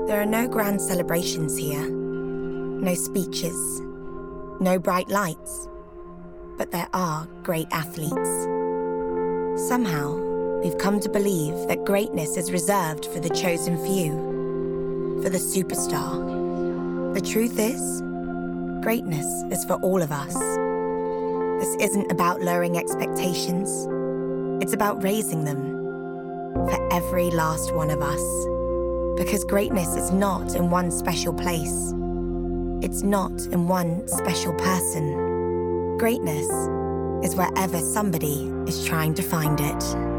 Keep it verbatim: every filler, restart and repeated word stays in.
There are no grand celebrations here, no speeches, no bright lights, but there are great athletes. Somehow, we've come to believe that greatness is reserved for the chosen few, for the superstar. The truth is, greatness is for all of us. This isn't about lowering expectations. It's about raising them for every last one of us. Because greatness is not in one special place. It's not in one special person. Greatness is wherever somebody is trying to find it.